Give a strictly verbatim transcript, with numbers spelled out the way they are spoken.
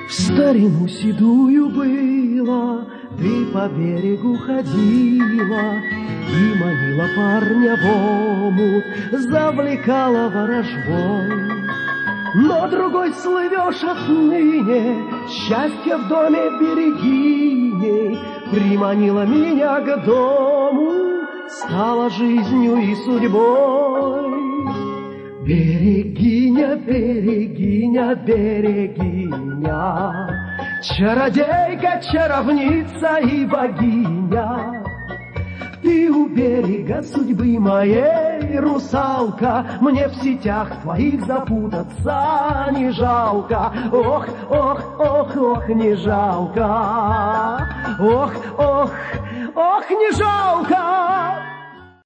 В старину седую было, ты по берегу ходила и манила парня в омут, завлекала ворожбой. Но другой слывешь отныне, счастье в доме берегиней, приманила меня к дому, стала жизнью и судьбой. Берегиня, берегиня, берегиня, чародейка, чаровница и богиня. Ты у берега судьбы моей, русалка, мне в сетях твоих запутаться не жалко. Ох, ох, ох, ох, не жалко. Ох, ох, ох, не жалко.